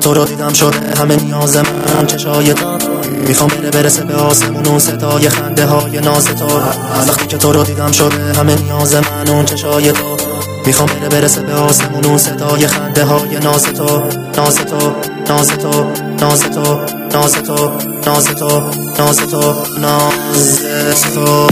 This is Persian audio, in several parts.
تو رو دیدم شده همه نیاز من اون چشای تو میخوام برسه به آسمون اون صدای خنده های ناز تو وقتی که تو رو دیدم شده همه نیاز من اون چشای تو میخوام برسه به آسمون اون صدای خنده های ناز تو ناز تو ناز تو ناز تو ناز تو ناز تو ناز تو ناز تو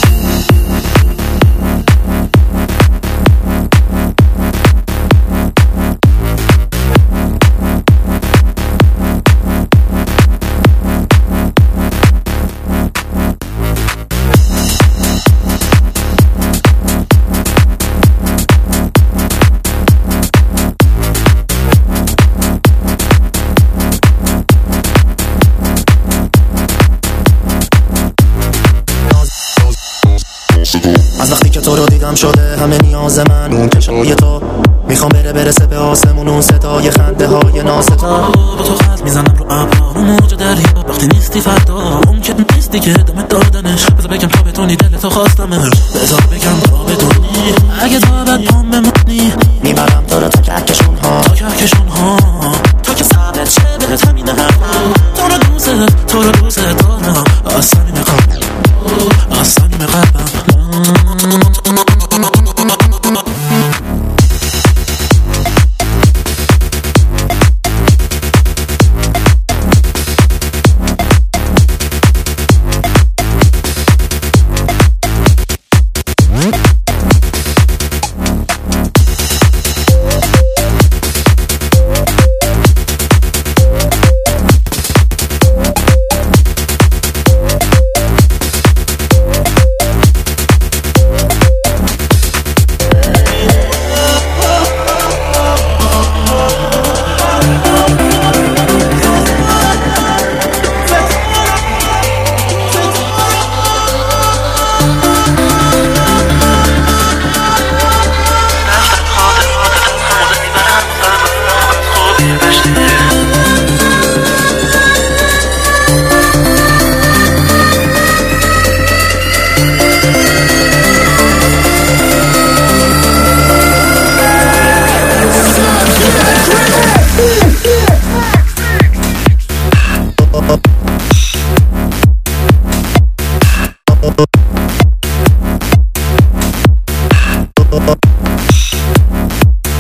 از وقتی که تو رو دیدم شده همه نیاز من اون چشای تو میخوام برسه به آسمون اون صدای خنده های ناز تو با تو خط میزنم رو ابرا رو موج دریا وقتی نیستی فردا ممکن نیستی که دم دادنش بذار بگم تا بتونی دلتو خواستمش بذار بگم تا بتونی اگه تا بعد پام بمونی میبرم تو رو تا کهکشون ها تا که ثابت شه بهت همینه تو رو دوست دارم از صمیم قلبم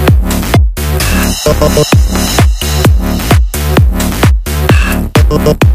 Oh